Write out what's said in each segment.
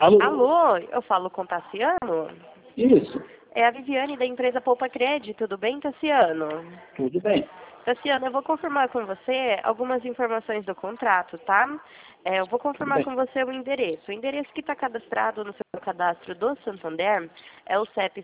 Alô? Alô, eu falo com o Tassiano? Isso, É a Viviane da empresa Poupa Crédito, tudo bem, Tassiano? tudo bem. Tassiano, eu vou confirmar com você algumas informações do contrato, tá? Eu vou Tudo confirmar bem. com você o endereço. O endereço que está cadastrado no seu cadastro do Santander é o CEP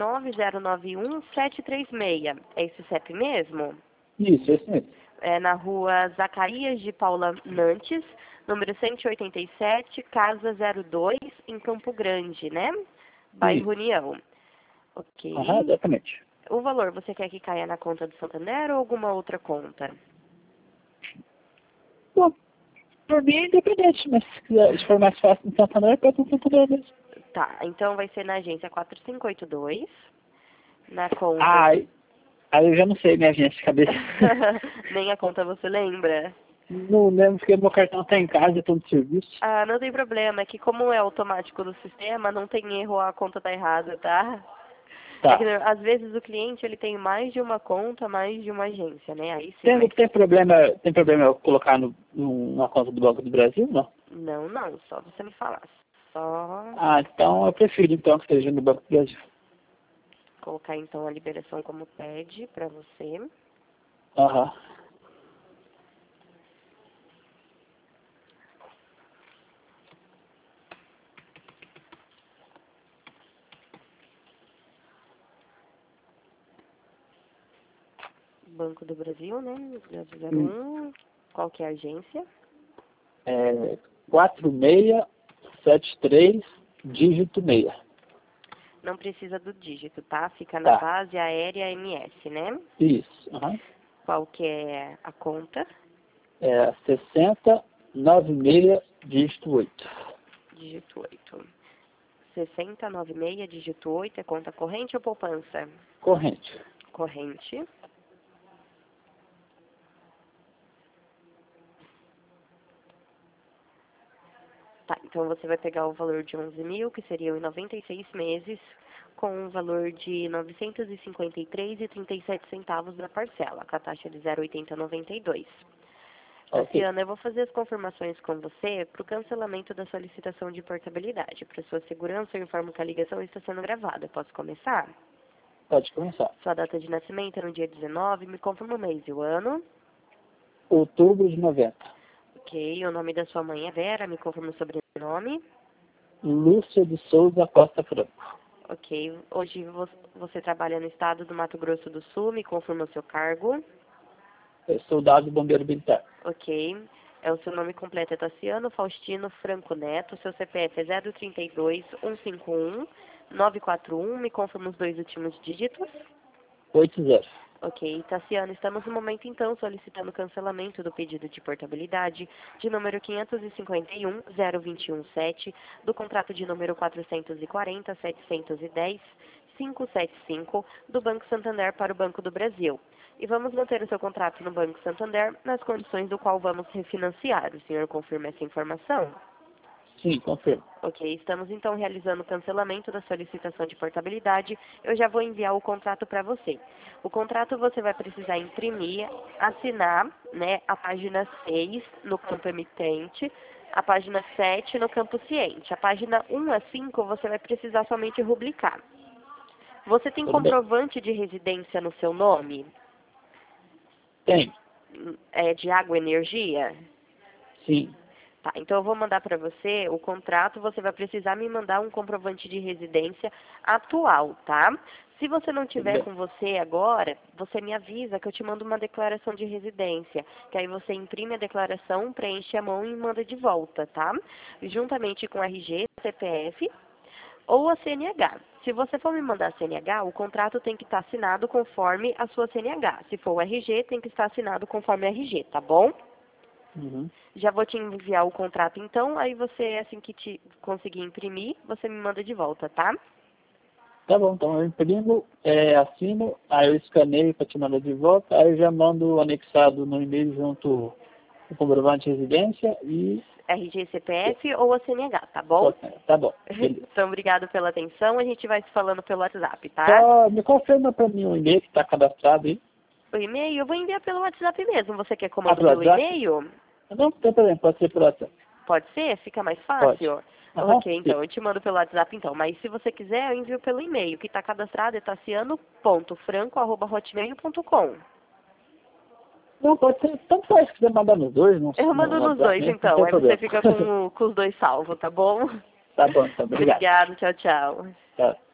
79091-736. É esse CEP mesmo? Isso, esse mesmo. É na rua Zacarias de Paula Nantes, número 187, Casa 02, em Campo Grande, né? Bairro Isso. União. Aham, Ok. exatamente. O valor, você quer que caia na conta do Santander ou alguma outra conta? Bom, por mim é independente, mas se for mais fácil no Santander, pode ser no Santander mesmo. Tá, então vai ser na agência 4582, na conta... Ai, aí eu já não sei minha gente de cabeça. Nem a conta você lembra? Não lembro porque meu cartão tá em casa, eu tô no serviço. Ah, não tem problema, é que como é automático do sistema, não tem erro, a conta tá errada, tá? É que Tá. às vezes o cliente ele tem mais de uma conta, mais de uma agência, né? Aí sim, mas Tem problema eu colocar numa conta do Banco do Brasil, não? não, só você me falar. Só Ah, então eu prefiro então que seja no Banco do Brasil. colocar então a liberação como pede para você. Aham. Banco do Brasil, né? Hum. 001. Qual que é a agência? É 4673, dígito 6. Não precisa do dígito, tá? Fica na Tá. base aérea MS, né? Isso. Aham. Qual que é a conta? É 6096, dígito 8. Dígito 8. 6096, dígito 8, é conta corrente ou poupança? Corrente. Corrente. Tá, então você vai pegar o valor de 11 mil, que seriam em 96 meses, com um valor de 953,37 da parcela, com a taxa de 0,8092. Ok. Tassiana, eu vou fazer as confirmações com você para o cancelamento da solicitação de portabilidade. Para sua segurança, eu informo que a ligação está sendo gravada. Posso começar? Pode começar. Sua data de nascimento é no dia 19, me confirma o mês e o ano. Outubro de 90. Ok, o nome da sua mãe é Vera, me confirma o sobrenome. Lúcia de Souza Costa Franco. Ok, hoje você trabalha no estado do Mato Grosso do Sul, me confirma o seu cargo. Soldado bombeiro militar. Ok, o seu nome completo é Tassiano Faustino Franco Neto, seu CPF é 032 151 941, me confirma os dois últimos dígitos. 80. Ok, Tassiano, estamos no momento então solicitando o cancelamento do pedido de portabilidade de número 551-0217 do contrato de número 440-710-575 do Banco Santander para o Banco do Brasil. E vamos manter o seu contrato no Banco Santander nas condições do qual vamos refinanciar. O senhor confirma essa informação? Sim, confirmo. Ok, estamos então realizando o cancelamento da solicitação de portabilidade. Eu já vou enviar o contrato para você. O contrato você vai precisar imprimir, assinar, né, a página 6 no campo emitente, a página 7 no campo ciente. A página 1 a 5 você vai precisar somente rubricar. Você tem Tudo bem. comprovante de residência no seu nome? Tem. É de água e energia? Sim. Tá, então eu vou mandar para você o contrato, você vai precisar me mandar um comprovante de residência atual, tá? Se você não Tudo tiver bem. com você agora, você me avisa que eu te mando uma declaração de residência, que aí você imprime a declaração, preenche a mão e manda de volta, tá? Juntamente com RG, CPF ou a CNH. Se você for me mandar a CNH, o contrato tem que estar assinado conforme a sua CNH. Se for o RG, tem que estar assinado conforme o RG, tá bom? Uhum. Já vou te enviar o contrato então, aí você, assim que te conseguir imprimir, você me manda de volta, tá? Tá bom, então eu imprimo, assino, aí eu escaneio para te mandar de volta, aí eu já mando anexado no e-mail junto o comprovante de residência e... RG, CPF ou a CNH, tá bom? Tá bom, beleza. Então, obrigado pela atenção, a gente vai se falando pelo WhatsApp, tá? Só me confirma para mim o e-mail que está cadastrado aí. O e-mail eu vou enviar pelo WhatsApp mesmo, você quer que eu Ah, mando pelo pelo WhatsApp? e-mail? Não tem problema, pode ser pelo WhatsApp. Pode ser? Fica mais Pode. fácil? Aham, Ok, então, eu te mando pelo WhatsApp, então. Mas se você quiser, eu envio pelo e-mail, que está cadastrado é tassiano.franco@hotmail.com. Não, pode ser, tanto faz, se quiser mandar nos dois, Eu no mando nos WhatsApp dois, mesmo, não então. tem Aí você problema. fica com os dois salvos, tá bom? Tá bom, então, obrigado. Obrigada, tchau, tchau. Tchau.